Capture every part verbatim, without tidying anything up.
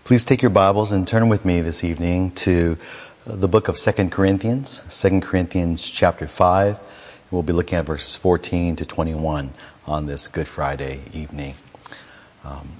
Please take your Bibles and turn with me this evening to the book of Second Corinthians, Second Corinthians chapter five. We'll be looking at verses fourteen to twenty-one on this Good Friday evening. Um,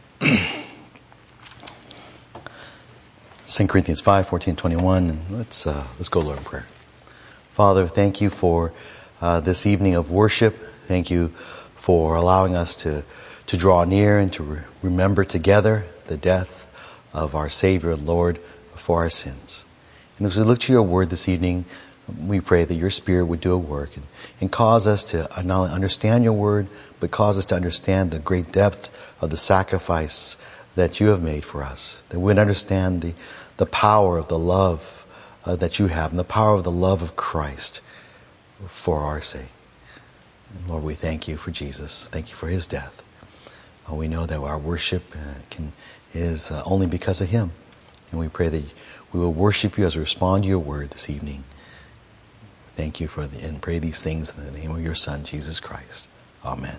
Second Corinthians five, fourteen, twenty-one. And let's, uh, let's go, Lord, in prayer. Father, thank you for uh, this evening of worship. Thank you for allowing us to, to draw near and to re- remember together the death of our Savior and Lord for our sins. And as we look to your word this evening, we pray that your Spirit would do a work and, and cause us to not only understand your word, but cause us to understand the great depth of the sacrifice that you have made for us. That we would understand the, the power of the love uh, that you have and the power of the love of Christ for our sake. And Lord, we thank you for Jesus. Thank you for his death. Uh, we know that our worship uh, can is uh, only because of him. And we pray that we will worship you as we respond to your word this evening. Thank you for the, and pray these things in the name of your Son, Jesus Christ. Amen.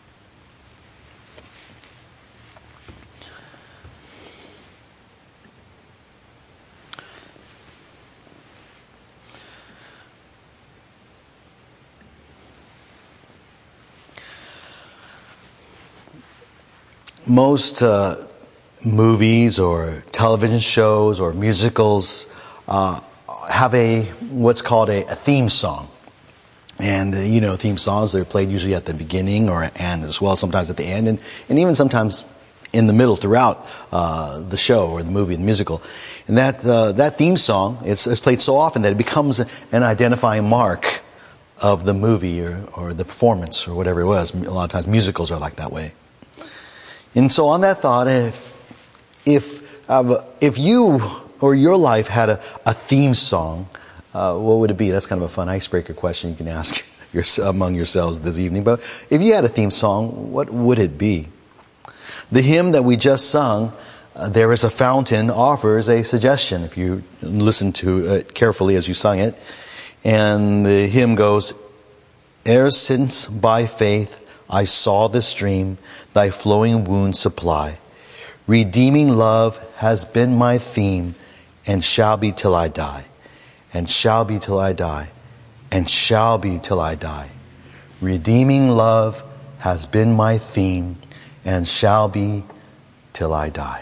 Most uh, movies or television shows or musicals uh, have a what's called a, a theme song. And uh, you know, theme songs, they're played usually at the beginning or and as well sometimes at the end and, and even sometimes in the middle throughout uh, the show or the movie and the musical. And that uh, that theme song, it's, it's played so often that it becomes an identifying mark of the movie or, or the performance or whatever it was. A lot of times musicals are like that way. And so on that thought, if if uh, if you or your life had a, a theme song, uh, what would it be? That's kind of a fun icebreaker question you can ask your, among yourselves this evening. But if you had a theme song, what would it be? The hymn that we just sung, uh, There is a Fountain, offers a suggestion if you listen to it carefully as you sung it. And the hymn goes, Ere since by faith I saw the stream, thy flowing wounds supply. Redeeming love has been my theme, and shall be till I die, and shall be till I die, and shall be till I die. Redeeming love has been my theme, and shall be till I die.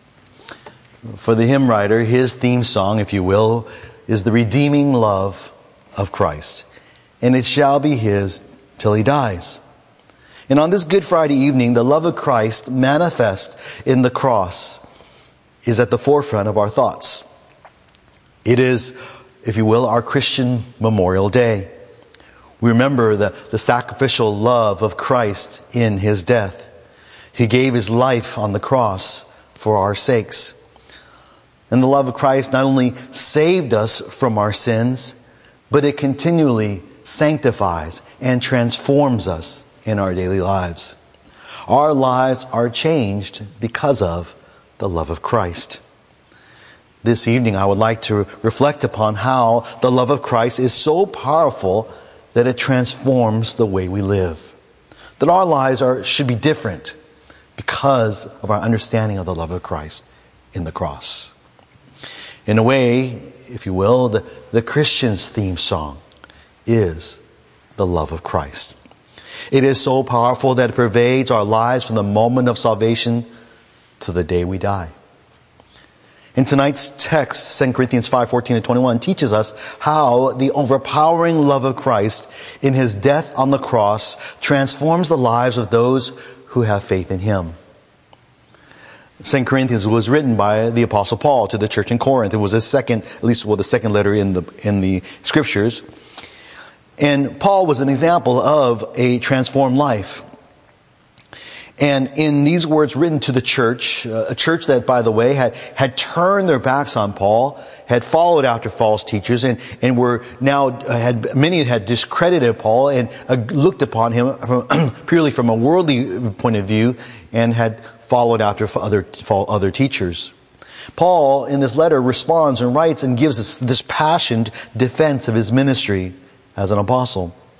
For the hymn writer, his theme song, if you will, is the redeeming love of Christ, and it shall be his till he dies. And on this Good Friday evening, the love of Christ manifest in the cross is at the forefront of our thoughts. It is, if you will, our Christian Memorial Day. We remember the, the sacrificial love of Christ in his death. He gave his life on the cross for our sakes. And the love of Christ not only saved us from our sins, but it continually sanctifies and transforms us in our daily lives. Our lives are changed because of the love of Christ. This evening I would like to reflect upon how the love of Christ is so powerful that it transforms the way we live. That our lives are should be different because of our understanding of the love of Christ in the cross. In a way, if you will, the, the Christian's theme song is the love of Christ. It is so powerful that it pervades our lives from the moment of salvation to the day we die. In tonight's text, Second Corinthians five, fourteen to twenty-one, teaches us how the overpowering love of Christ in his death on the cross transforms the lives of those who have faith in him. Second Corinthians was written by the Apostle Paul to the church in Corinth. It was his second, at least well, the second letter in the in the scriptures. And Paul was an example of a transformed life. And in these words written to the church, uh, a church that, by the way, had, had turned their backs on Paul, had followed after false teachers, and, and were now, uh, had many had discredited Paul and uh, looked upon him from, purely from a worldly point of view, and had followed after other, other teachers. Paul, in this letter, responds and writes and gives us this passionate defense of his ministry as an apostle.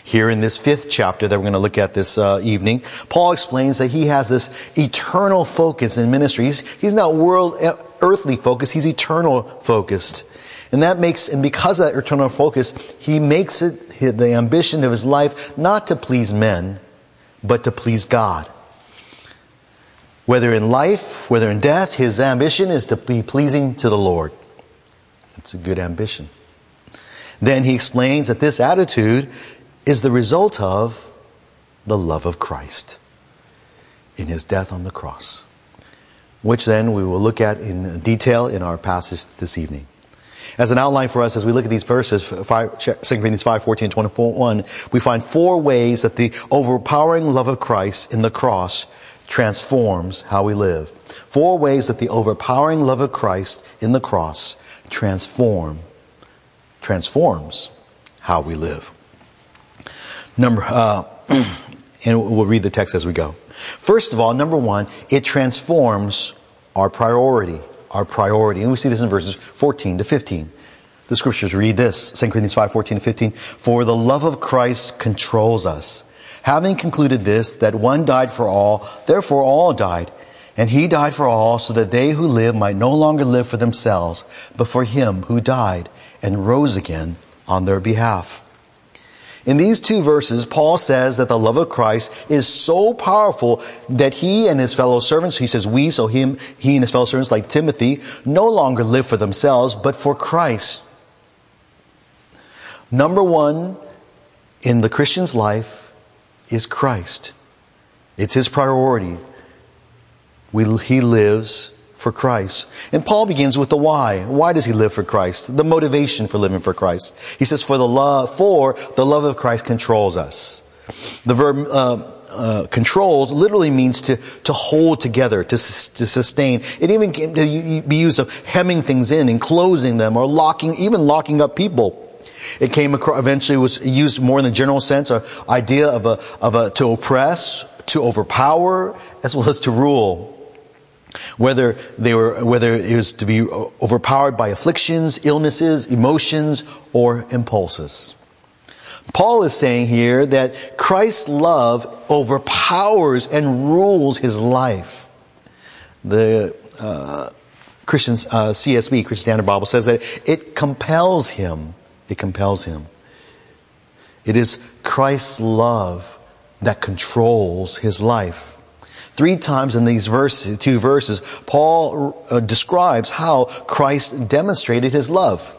Here in this fifth chapter that we're going to look at this uh, evening, Paul explains that he has this eternal focus in ministry. He's, he's not world, earthly focused, he's eternal focused. And that makes, and because of that eternal focus, he makes it the ambition of his life not to please men, but to please God. Whether in life, whether in death, his ambition is to be pleasing to the Lord. It's a good ambition. Then he explains that this attitude is the result of the love of Christ in his death on the cross, which then we will look at in detail in our passage this evening. As an outline for us, as we look at these verses, Second Corinthians five, fourteen, and twenty-one, we find four ways that the overpowering love of Christ in the cross transforms how we live. Four ways that the overpowering love of Christ in the cross transform, transforms how we live. Number, uh, and we'll read the text as we go. First of all, number one, it transforms our priority. Our priority. And we see this in verses fourteen to fifteen. The scriptures read this, Second Corinthians five, fourteen to fifteen. For the love of Christ controls us, having concluded this, that one died for all, therefore all died. And he died for all, so that they who live might no longer live for themselves, but for him who died and rose again on their behalf. In these two verses, Paul says that the love of Christ is so powerful that he and his fellow servants, he says we, so him, he and his fellow servants like Timothy, no longer live for themselves, but for Christ. Number one in the Christian's life is Christ. It's his priority. We, he lives for Christ. And Paul begins with the why. Why does he live for Christ? The motivation for living for Christ. He says, for the love, for the love of Christ controls us. The verb uh, uh, controls literally means to, to hold together, to, to sustain. It even can be used of hemming things in, enclosing them, or locking, even locking up people. It came across, eventually was used more in the general sense, an idea of a, of a, to oppress, to overpower, as well as to rule. Whether they were, whether it was to be overpowered by afflictions, illnesses, emotions, or impulses. Paul is saying here that Christ's love overpowers and rules his life. The uh, Christian uh, C S B, Christian Standard Bible, says that it compels him. It compels him. It is Christ's love that controls his life. Three times in these verses, two verses, Paul uh, describes how Christ demonstrated his love.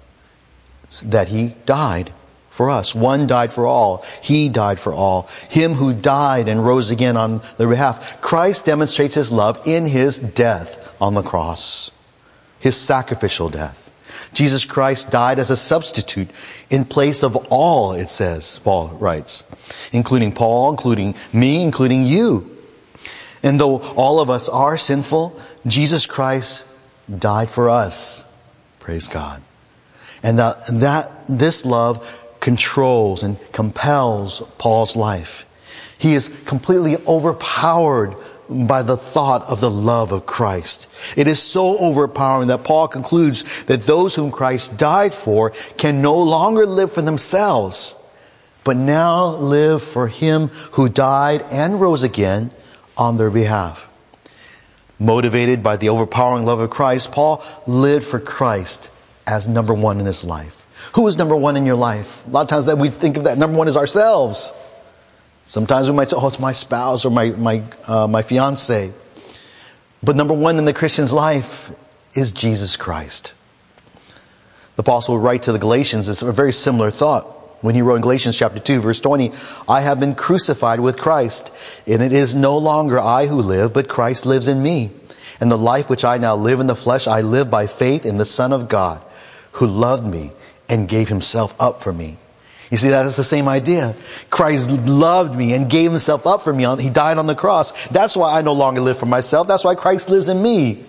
That he died for us. One died for all. He died for all. Him who died and rose again on their behalf. Christ demonstrates his love in his death on the cross. His sacrificial death. Jesus Christ died as a substitute in place of all, it says, Paul writes. Including Paul, including me, including you. And though all of us are sinful, Jesus Christ died for us. Praise God. And that, that this love controls and compels Paul's life. He is completely overpowered by the thought of the love of Christ. It is so overpowering that Paul concludes that those whom Christ died for can no longer live for themselves, but now live for him who died and rose again on their behalf. Motivated by the overpowering love of Christ, Paul lived for Christ as number one in his life. Who is number one in your life? A lot of times that we think of that number one as ourselves. Sometimes we might say, oh, it's my spouse or my, my, uh, my fiance. But number one in the Christian's life is Jesus Christ. The apostle will write to the Galatians, it's a very similar thought. When he wrote in Galatians chapter two, verse twenty, I have been crucified with Christ, and it is no longer I who live, but Christ lives in me. And the life which I now live in the flesh, I live by faith in the Son of God, who loved me and gave himself up for me. You see, that is the same idea. Christ loved me and gave himself up for me. He died on the cross. That's why I no longer live for myself. That's why Christ lives in me.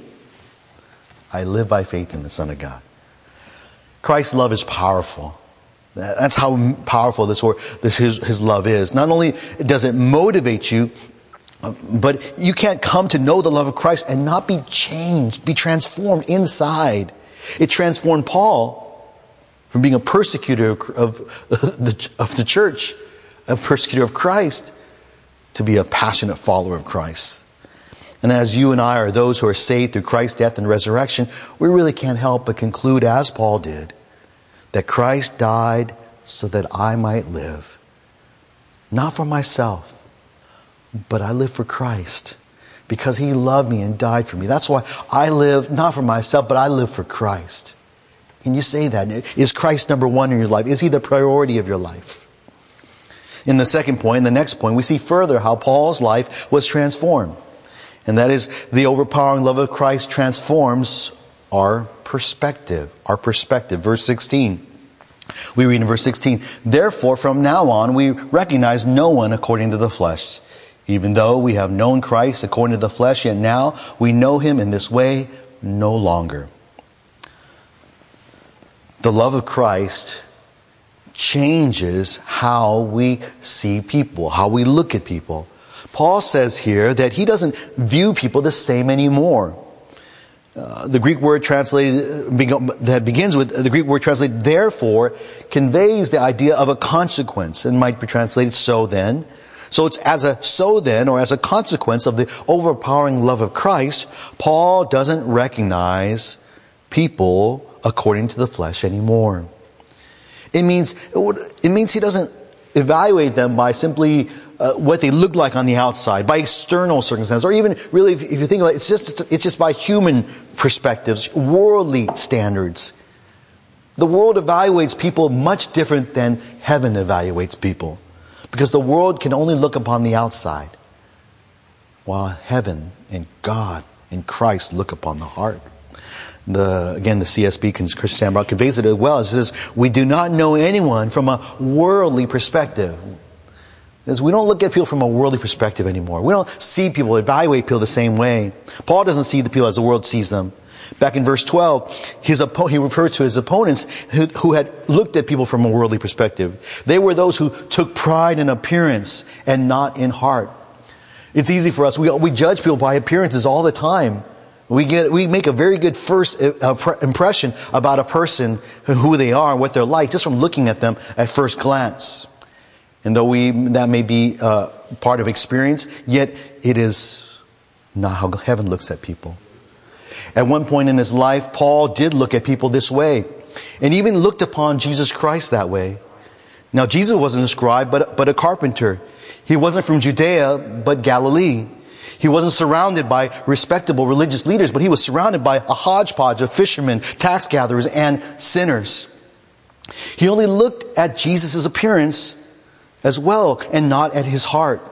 I live by faith in the Son of God. Christ's love is powerful. That's how powerful this, this his, his love is. Not only does it motivate you, but you can't come to know the love of Christ and not be changed, be transformed inside. It transformed Paul. from being a persecutor of the, of the church, a persecutor of Christ, to be a passionate follower of Christ. And as you and I are those who are saved through Christ's death and resurrection, we really can't help but conclude, as Paul did, that Christ died so that I might live. Not for myself, but I live for Christ, because He loved me and died for me. That's why I live not for myself, but I live for Christ. Can you say that? Is Christ number one in your life? Is He the priority of your life? In the second point, the next point, we see further how Paul's life was transformed. And that is, the overpowering love of Christ transforms our perspective. Our perspective. Verse sixteen. We read in verse sixteen, "Therefore, from now on, we recognize no one according to the flesh. Even though we have known Christ according to the flesh, yet now we know Him in this way no longer." The love of Christ changes how we see people, how we look at people. Paul says here that he doesn't view people the same anymore. Uh, the Greek word translated, that begins with the Greek word translated therefore, conveys the idea of a consequence, and might be translated so then. So it's as a so then, or as a consequence of the overpowering love of Christ, Paul doesn't recognize people according to the flesh anymore. It means, it means he doesn't evaluate them by simply uh, what they look like on the outside, by external circumstances, or even really, if, if you think about it, it's just, it's just by human perspectives, worldly standards. The world evaluates people much different than heaven evaluates people, because the world can only look upon the outside, while heaven and God and Christ look upon the heart. The, again, the C S B, Christian Standard Bible, conveys it as well. It says, we do not know anyone from a worldly perspective. Because we don't look at people from a worldly perspective anymore. We don't see people, evaluate people the same way. Paul doesn't see the people as the world sees them. Back in verse twelve, his oppo- he referred to his opponents who, who had looked at people from a worldly perspective. They were those who took pride in appearance and not in heart. It's easy for us. We, we judge people by appearances all the time. We get, we make a very good first impression about a person, who they are and what they're like, just from looking at them at first glance. And though we, that may be uh, part of experience, yet it is not how heaven looks at people. At one point in his life, Paul did look at people this way, and even looked upon Jesus Christ that way. Now, Jesus wasn't a scribe, but, but a carpenter. He wasn't from Judea, but Galilee. He wasn't surrounded by respectable religious leaders, but he was surrounded by a hodgepodge of fishermen, tax gatherers, and sinners. He only looked at Jesus' appearance as well, and not at his heart.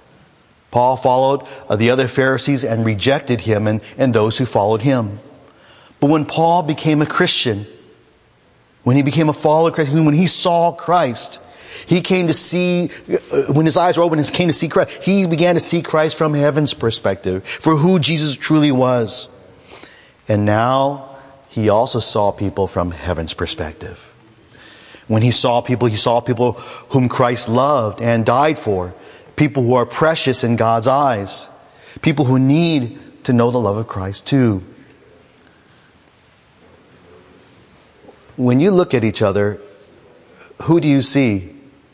Paul followed the other Pharisees and rejected him and, and those who followed him. But when Paul became a Christian, when he became a follower of Christ, when he saw Christ, he came to see, when his eyes were open, he came to see Christ. He began to see Christ from heaven's perspective, for who Jesus truly was. And now he also saw people from heaven's perspective. When he saw people, he saw people whom Christ loved and died for. People who are precious in God's eyes. People who need to know the love of Christ too. When you look at each other, who do you see?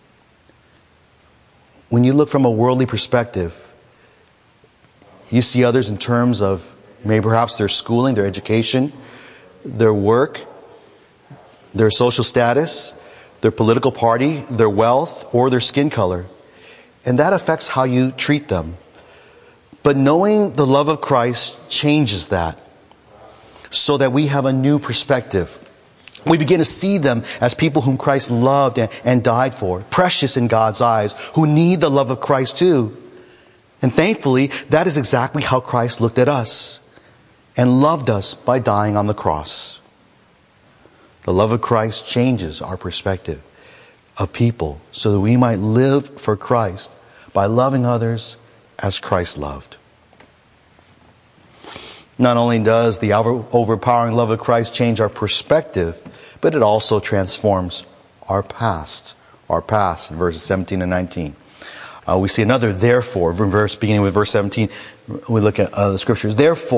When you look from a worldly perspective, you see others in terms of maybe perhaps their schooling, their education, their work, their social status, their political party, their wealth, or their skin color. And that affects how you treat them. But knowing the love of Christ changes that, so that we have a new perspective. We begin to see them as people whom Christ loved and, and died for, precious in God's eyes, who need the love of Christ too. And thankfully, that is exactly how Christ looked at us and loved us by dying on the cross. The love of Christ changes our perspective of people so that we might live for Christ by loving others as Christ loved. Not only does the overpowering love of Christ change our perspective, but it also transforms our past. Our past, in verses seventeen and nineteen. Uh, we see another therefore, verse, beginning with verse seventeen. We look at uh, the scriptures. Therefore,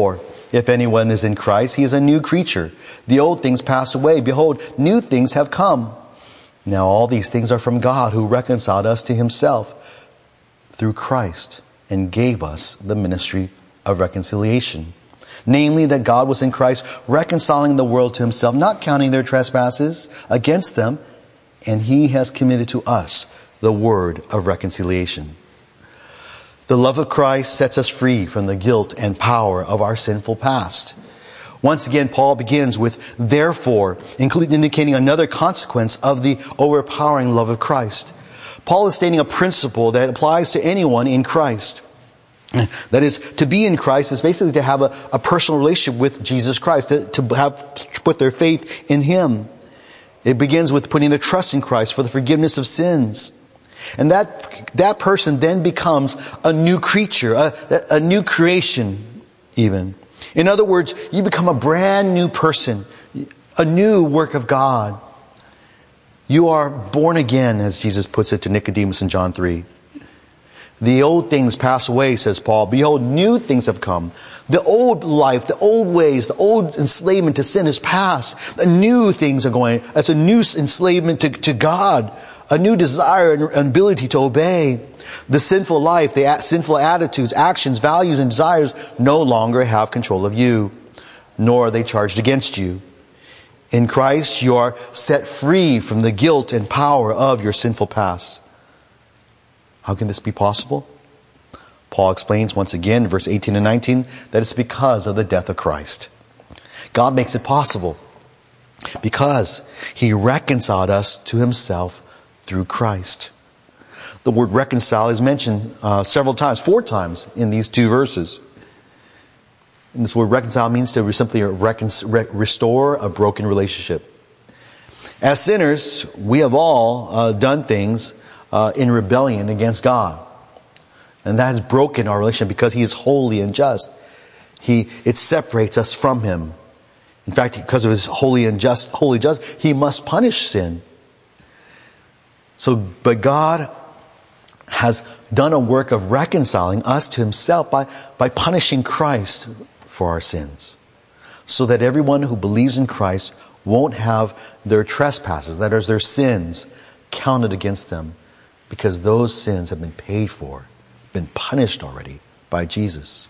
If anyone is in Christ, he is a new creature. The old things pass away. Behold, new things have come. Now all these things are from God, who reconciled us to himself through Christ and gave us the ministry of reconciliation. Namely, that God was in Christ reconciling the world to himself, not counting their trespasses against them, and he has committed to us the word of reconciliation. The love of Christ sets us free from the guilt and power of our sinful past. Once again, Paul begins with therefore, indicating another consequence of the overpowering love of Christ. Paul is stating a principle that applies to anyone in Christ. That is, to be in Christ is basically to have a, a personal relationship with Jesus Christ, to, to have to put their faith in him. It begins with putting their trust in Christ for the forgiveness of sins. And that that person then becomes a new creature, a, a new creation even. In other words, you become a brand new person, a new work of God. You are born again, as Jesus puts it to Nicodemus in John three. The old things pass away, says Paul. Behold, new things have come. The old life, the old ways, the old enslavement to sin is past. The new things are going. That's a new enslavement to, to God. A new desire and ability to obey. The sinful life, the sinful attitudes, actions, values, and desires no longer have control of you, nor are they charged against you. In Christ, you are set free from the guilt and power of your sinful past. How can this be possible? Paul explains once again, verse eighteen and nineteen, that it's because of the death of Christ. God makes it possible because he reconciled us to himself through Christ. The word reconcile is mentioned uh, several times, four times in these two verses. And this word reconcile means to simply recon- re- restore a broken relationship. As sinners, we have all uh, done things uh, in rebellion against God. And that has broken our relationship because he is holy and just. He, it separates us from him. In fact, because of his holy and just, holy just, he must punish sin. So, but God has done a work of reconciling us to himself by, by punishing Christ for our sins. So that everyone who believes in Christ won't have their trespasses, that is, their sins, counted against them. Because those sins have been paid for, been punished already by Jesus.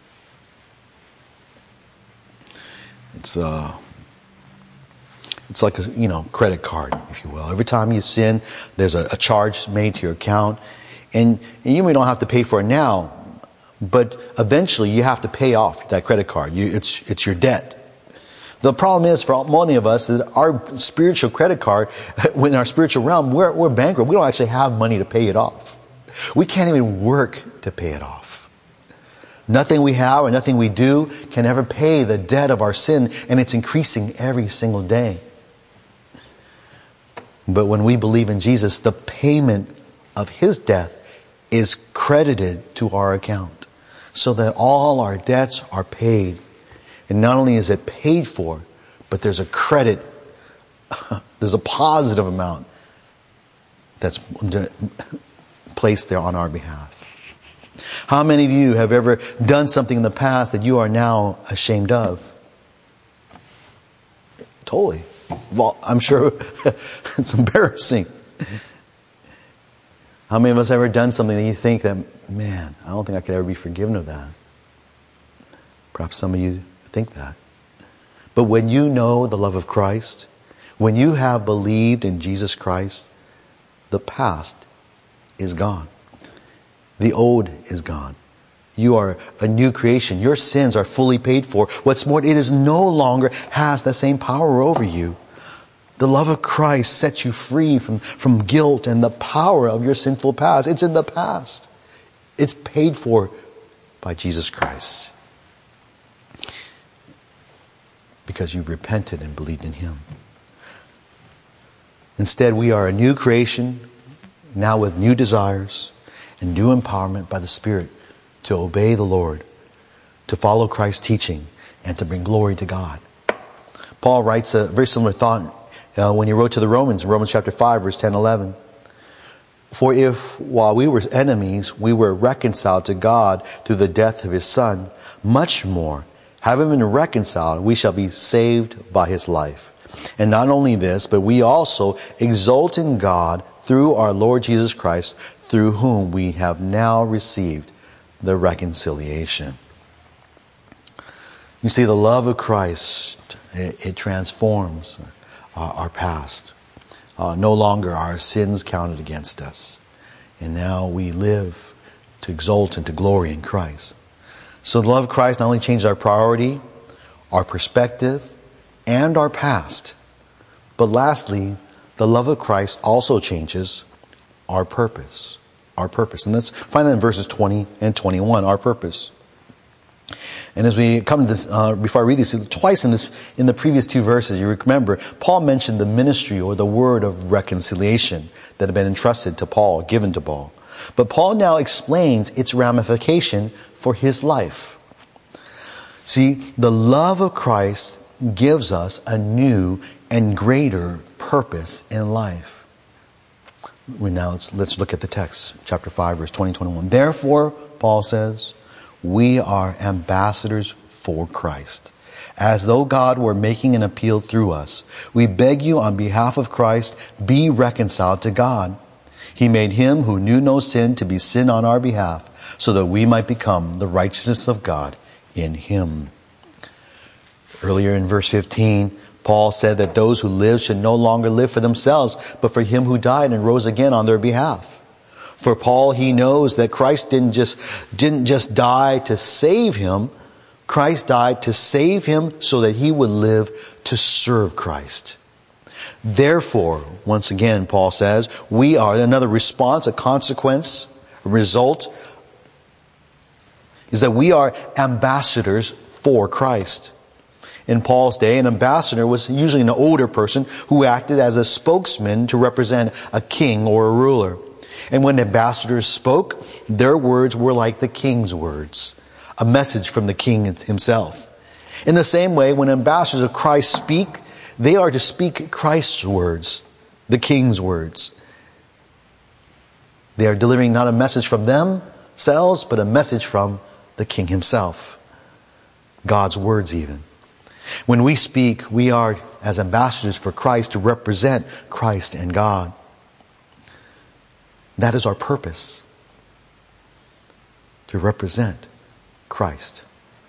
It's uh, it's like a you know credit card, if you will. Every time you sin, there's a, a charge made to your account, and, and you may not have to pay for it now, but eventually you have to pay off that credit card. You, it's it's your debt. The problem is for many of us is our spiritual credit card, in our spiritual realm, we're, we're bankrupt. We don't actually have money to pay it off. We can't even work to pay it off. Nothing we have or nothing we do can ever pay the debt of our sin, and it's increasing every single day. But when we believe in Jesus, the payment of his death is credited to our account so that all our debts are paid. And not only is it paid for, but there's a credit, there's a positive amount that's placed there on our behalf. How many of you have ever done something in the past that you are now ashamed of? Totally. Well, I'm sure it's embarrassing. How many of us have ever done something that you think that, man, I don't think I could ever be forgiven of that? Perhaps some of you think that. But when you know the love of Christ, when you have believed in Jesus Christ, the past is gone. The old is gone. You are a new creation. Your sins are fully paid for. What's more, it is no longer has the same power over you. The love of Christ sets you free from, from guilt and the power of your sinful past. It's in the past. It's paid for by Jesus Christ. Because you've repented and believed in him. Instead, we are a new creation, now with new desires and new empowerment by the Spirit to obey the Lord, to follow Christ's teaching, and to bring glory to God. Paul writes a very similar thought uh, when he wrote to the Romans, Romans chapter five, verse ten, eleven. For if, while we were enemies, we were reconciled to God through the death of his Son, much more, Having been reconciled, we shall be saved by his life. And not only this, but we also exult in God through our Lord Jesus Christ, through whom we have now received the reconciliation. You see, the love of Christ, it, it transforms uh, our past. Uh, no longer are sins counted against us. And now we live to exult and to glory in Christ. So the love of Christ not only changes our priority, our perspective, and our past, but lastly, the love of Christ also changes our purpose. Our purpose. And let's find that in verses twenty and twenty-one, our purpose. And as we come to this, uh, before I read this, twice in this, in the previous two verses, you remember, Paul mentioned the ministry or the word of reconciliation that had been entrusted to Paul, given to Paul. But Paul now explains its ramification for his life. See, the love of Christ gives us a new and greater purpose in life. We now let's, let's look at the text, chapter five, verse twenty, twenty-one. Therefore, Paul says, we are ambassadors for Christ, as though God were making an appeal through us. We beg you on behalf of Christ, be reconciled to God. He made him who knew no sin to be sin on our behalf, so that we might become the righteousness of God in him. Earlier in verse fifteen, Paul said that those who live should no longer live for themselves, but for him who died and rose again on their behalf. For Paul, he knows that Christ didn't just, didn't just die to save him. Christ died to save him so that he would live to serve Christ. Therefore, once again, Paul says, we are, another response, a consequence, a result, is that we are ambassadors for Christ. In Paul's day, an ambassador was usually an older person who acted as a spokesman to represent a king or a ruler. And when ambassadors spoke, their words were like the king's words, a message from the king himself. In the same way, when ambassadors of Christ speak, they are to speak Christ's words, the king's words. They are delivering not a message from themselves, but a message from the king himself. God's words even. When we speak, we are as ambassadors for Christ to represent Christ and God. That is our purpose. To represent Christ.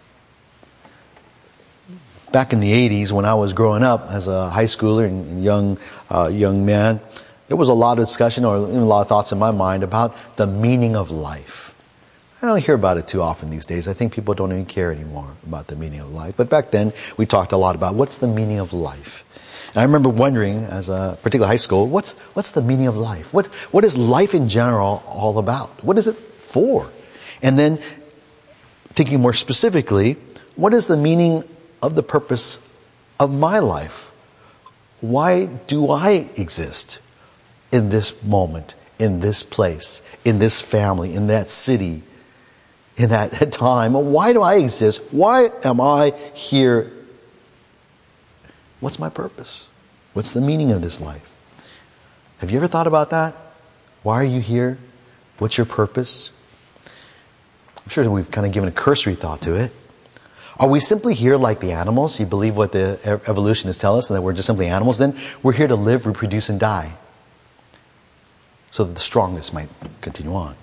Back in the eighties, when I was growing up as a high schooler and young uh, young man, there was a lot of discussion or a lot of thoughts in my mind about the meaning of life. I don't hear about it too often these days. I think people don't even care anymore about the meaning of life. But back then, we talked a lot about what's the meaning of life. And I remember wondering, as a particular high school, what's what's the meaning of life? What what is life in general all about? What is it for? And then, thinking more specifically, what is the meaning of the purpose of my life? Why do I exist in this moment, in this place, in this family, in that city, in that time? Why do I exist? Why am I here? What's my purpose? What's the meaning of this life? Have you ever thought about that? Why are you here? What's your purpose? I'm sure we've kind of given a cursory thought to it. Are we simply here like the animals? You believe what the evolutionists tell us, and that we're just simply animals? Then we're here to live, reproduce, and die, so that the strongest might continue on.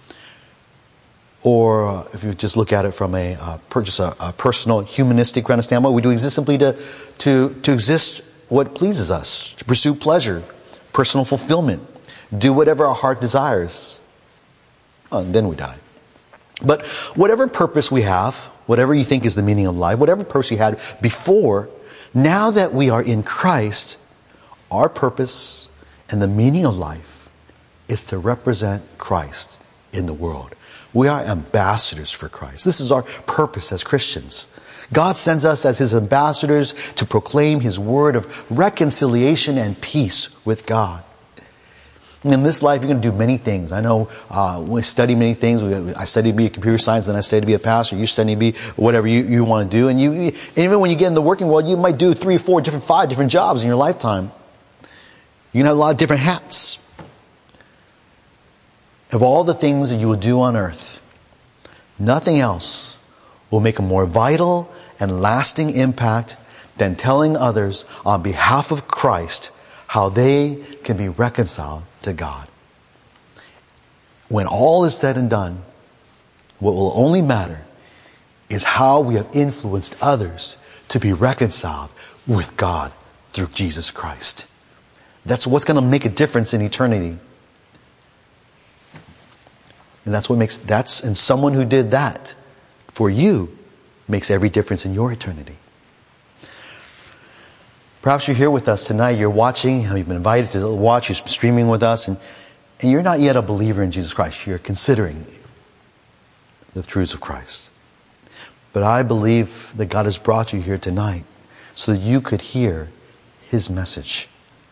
Or uh, if you just look at it from a uh, just a, a personal, humanistic kind of standpoint, we do exist simply to to to exist what pleases us, to pursue pleasure, personal fulfillment, do whatever our heart desires, and then we die. But whatever purpose we have, whatever you think is the meaning of life, whatever purpose you had before, now that we are in Christ, our purpose and the meaning of life is to represent Christ in the world. We are ambassadors for Christ. This is our purpose as Christians. God sends us as His ambassadors to proclaim His word of reconciliation and peace with God. In this life, you're going to do many things. I know uh, we study many things. We, I study to be a computer science, then I study to be a pastor. You study to be whatever you, you want to do. And you, and even when you get in the working world, you might do three, four, different, five different jobs in your lifetime. You can have a lot of different hats. Of all the things that you will do on earth, nothing else will make a more vital and lasting impact than telling others on behalf of Christ how they can be reconciled to God. When all is said and done, what will only matter is how we have influenced others to be reconciled with God through Jesus Christ. That's what's going to make a difference in eternity. And that's what makes, that's, and someone who did that for you makes every difference in your eternity. Perhaps you're here with us tonight, you're watching, you've been invited to watch, you're streaming with us, and, and you're not yet a believer in Jesus Christ. You're considering the truths of Christ. But I believe that God has brought you here tonight so that you could hear His message.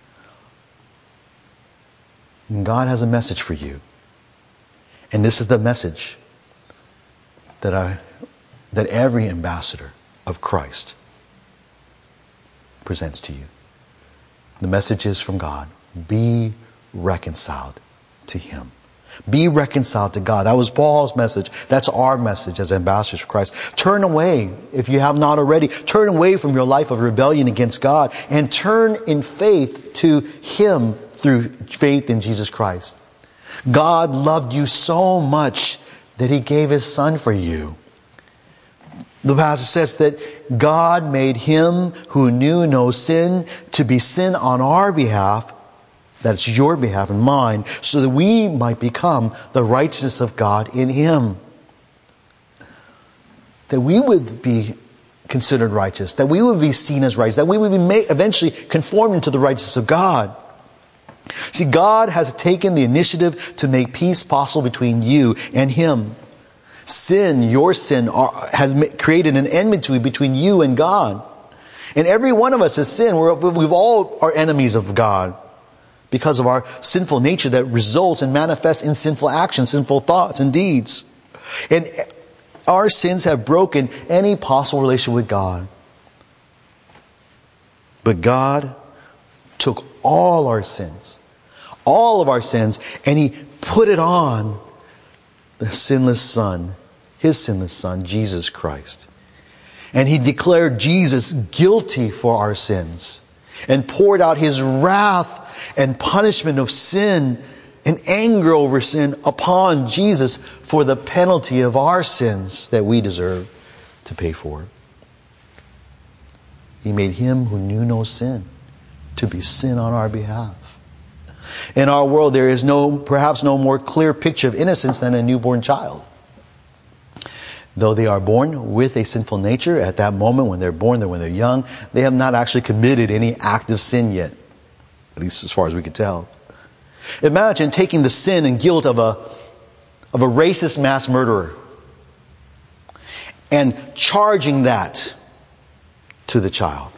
And God has a message for you. And this is the message that I, that every ambassador of Christ presents to you. The message is from God. Be reconciled to Him. Be reconciled to God. That was Paul's message. That's our message as ambassadors of Christ. Turn away, if you have not already, turn away from your life of rebellion against God and turn in faith to Him through faith in Jesus Christ. God loved you so much that He gave His Son for you. The passage says that God made Him who knew no sin to be sin on our behalf, that's your behalf and mine, so that we might become the righteousness of God in Him. That we would be considered righteous, that we would be seen as righteous, that we would be made, eventually conformed into the righteousness of God. See, God has taken the initiative to make peace possible between you and Him. Sin, your sin, are, has created an enmity between you and God. And every one of us has sinned. We're, we've all are enemies of God because of our sinful nature that results and manifests in sinful actions, sinful thoughts and deeds. And our sins have broken any possible relation with God. But God took all our sins, all of our sins, and He put it on the sinless Son, His sinless Son, Jesus Christ. And He declared Jesus guilty for our sins and poured out His wrath and punishment of sin and anger over sin upon Jesus for the penalty of our sins that we deserve to pay for. He made Him who knew no sin to be sin on our behalf. In our world, there is no, perhaps no more clear picture of innocence than a newborn child. Though they are born with a sinful nature, at that moment when they're born, when they're young, they have not actually committed any act of sin yet. At least as far as we can tell. Imagine taking the sin and guilt of a, of a racist mass murderer and charging that to the child.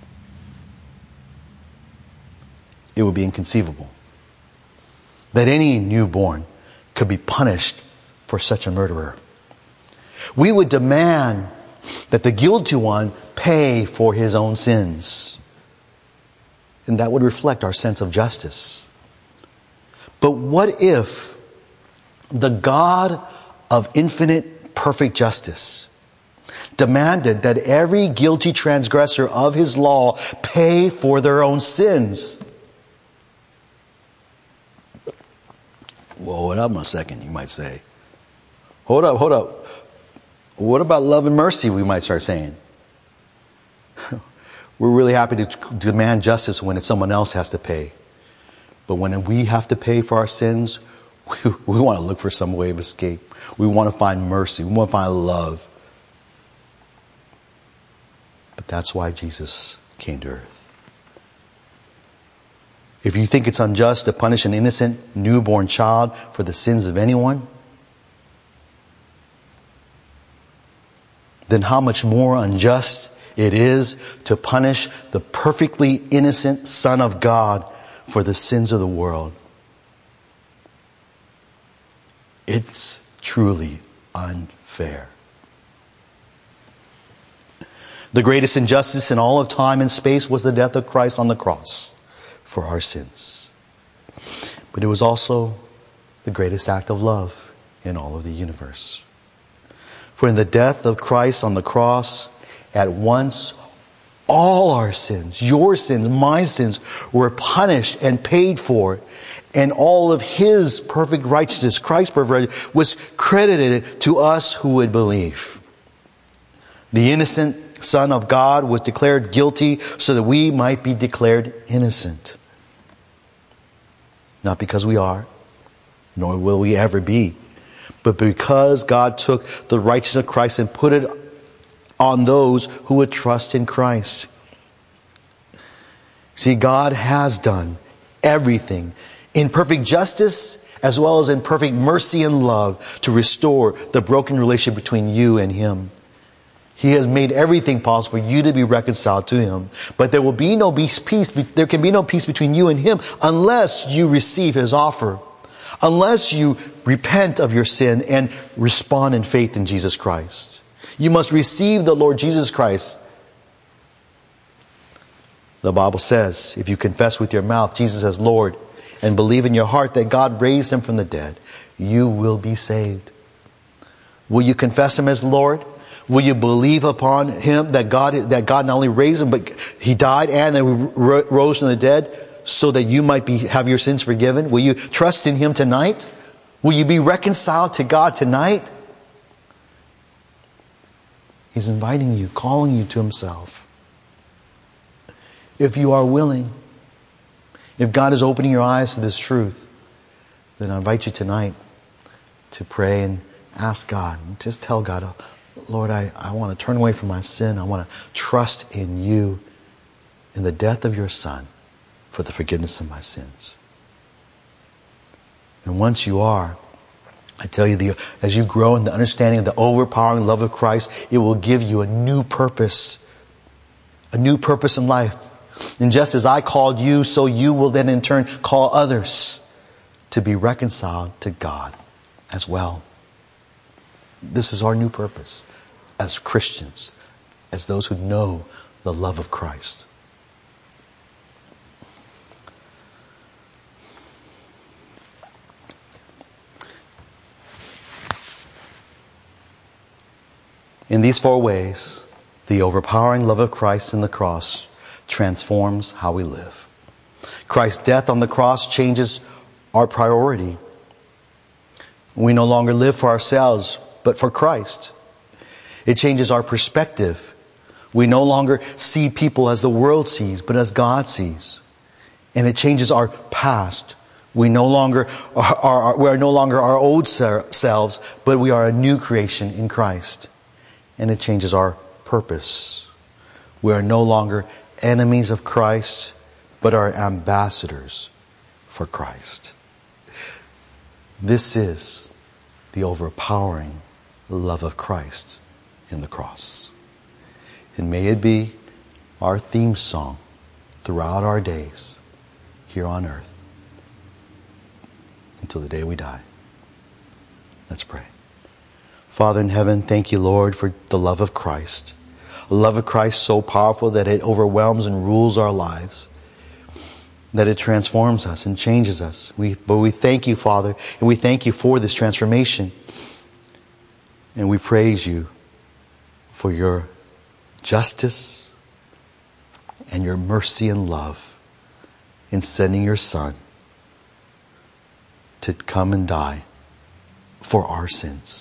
It would be inconceivable that any newborn could be punished for such a murderer. We would demand that the guilty one pay for his own sins. And that would reflect our sense of justice. But what if the God of infinite perfect justice demanded that every guilty transgressor of His law pay for their own sins? Well, hold up a second, you might say. Hold up, hold up. What about love and mercy, we might start saying? We're really happy to demand justice when it's someone else has to pay. But when we have to pay for our sins, we, we want to look for some way of escape. We want to find mercy. We want to find love. But that's why Jesus came to earth. If you think it's unjust to punish an innocent newborn child for the sins of anyone, then how much more unjust it is to punish the perfectly innocent Son of God for the sins of the world. It's truly unfair. The greatest injustice in all of time and space was the death of Christ on the cross for our sins. But it was also the greatest act of love in all of the universe. For in the death of Christ on the cross, At once, all our sins, your sins, my sins, were punished and paid for. And all of his perfect righteousness, Christ's perfect righteousness, was credited to us who would believe. The innocent Son of God was declared guilty so that we might be declared innocent. Not because we are, nor will we ever be, but because God took the righteousness of Christ and put it on those who would trust in Christ. See, God has done everything in perfect justice as well as in perfect mercy and love to restore the broken relationship between you and him. He has made everything possible for you to be reconciled to him. But there will be no peace, there can be no peace between you and him unless you receive his offer. Unless you repent of your sin and respond in faith in Jesus Christ. You must receive the Lord Jesus Christ. The Bible says, if you confess with your mouth Jesus as Lord and believe in your heart that God raised him from the dead, you will be saved. Will you confess him as Lord? Will you believe upon him that God, that God not only raised him, but he died and then rose from the dead so that you might be, have your sins forgiven? Will you trust in him tonight? Will you be reconciled to God tonight? He's inviting you, calling you to himself. If you are willing, if God is opening your eyes to this truth, then I invite you tonight to pray and ask God. Just tell God, oh, Lord, I, I want to turn away from my sin. I want to trust in you, in the death of your Son, for the forgiveness of my sins. And once you are, I tell you, the, as you grow in the understanding of the overpowering love of Christ, it will give you a new purpose, a new purpose in life. And just as I called you, so you will then in turn call others to be reconciled to God as well. This is our new purpose as Christians, as those who know the love of Christ. In these four ways, the overpowering love of Christ in the cross transforms how we live. Christ's death on the cross changes our priority. We no longer live for ourselves, but for Christ. It changes our perspective. We no longer see people as the world sees, but as God sees. And it changes our past. We no longer are, are, we are no longer our old selves, but we are a new creation in Christ. And it changes our purpose. We are no longer enemies of Christ, but are ambassadors for Christ. This is the overpowering love of Christ in the cross. And may it be our theme song throughout our days here on earth until the day we die. Let's pray. Father in heaven, thank you, Lord, for the love of Christ. A love of Christ so powerful that it overwhelms and rules our lives. That it transforms us and changes us. We, but we thank you, Father, and we thank you for this transformation. And we praise you for your justice and your mercy and love in sending your Son to come and die for our sins.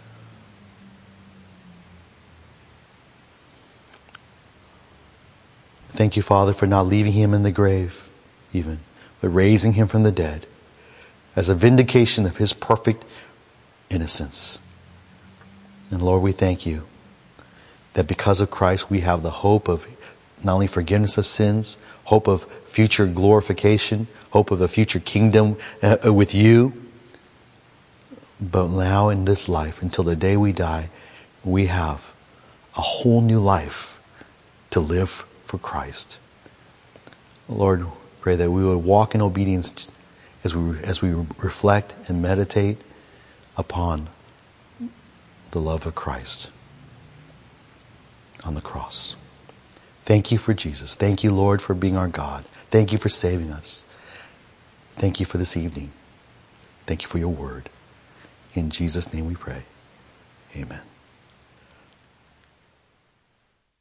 Thank you, Father, for not leaving him in the grave even, but raising him from the dead as a vindication of his perfect innocence. And Lord, we thank you that because of Christ we have the hope of not only forgiveness of sins, hope of future glorification, hope of a future kingdom uh, with you, but now in this life, until the day we die, we have a whole new life to live for Christ. Lord, pray that we would walk in obedience as we as we reflect and meditate upon the love of Christ on the cross. Thank you for Jesus. Thank you, Lord, for being our God. Thank you for saving us. Thank you for this evening. Thank you for your word. In Jesus' name we pray. Amen.